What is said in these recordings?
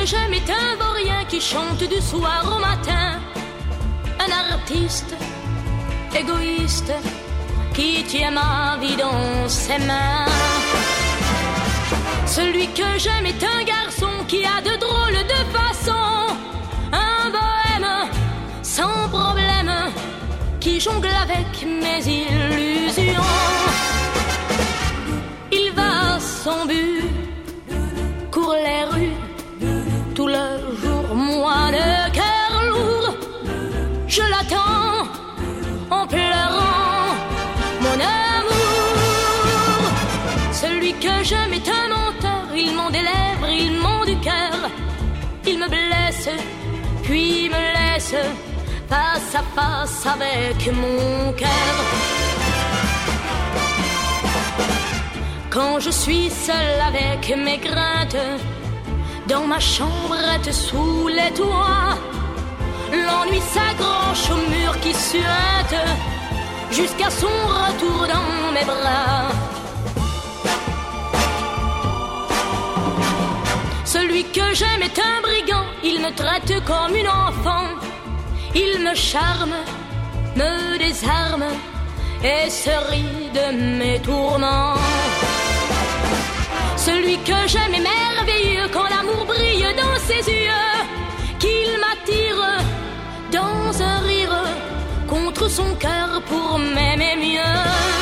j'aime est un vaurien qui chante du soir au matin. Un artiste égoïste qui tient ma vie dans ses mains. Celui que j'aime est un garçon qui a de drôles de façons. Un bohème sans problème qui jongle avec mes illusions. Il va à son but, court les rues tout le jour, moi le cœur lourd, je l'attends en pleurant mon amour. Celui que j'aime est un menteur, il ment des lèvres, il ment du cœur. Il me blesse, puis me laisse face à face avec mon cœur. Quand je suis seule avec mes craintes, dans ma chambrette sous les toits, l'ennui s'accroche au mur qui suinte jusqu'à son retour dans mes bras. Celui que j'aime est un brigand, il me traite comme une enfant. Il me charme, me désarme et se rit de mes tourments. Celui que j'aime est merveilleux quand l'amour brille dans ses yeux, qu'il m'attire dans un rire contre son cœur pour m'aimer mieux.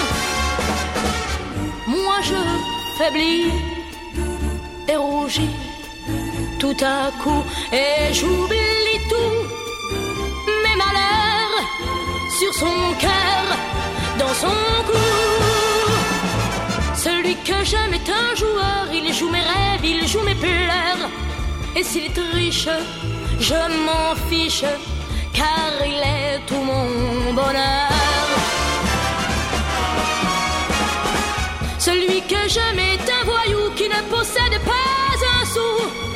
Moi je faiblis et rougis tout à coup et j'oublie tout mes malheurs sur son cœur, dans son cou. Celui que j'aime est un joueur, il joue mes rêves, il joue mes pleurs. Et s'il triche, je m'en fiche, car il est tout mon bonheur. Celui que j'aime est un voyou qui ne possède pas un sou.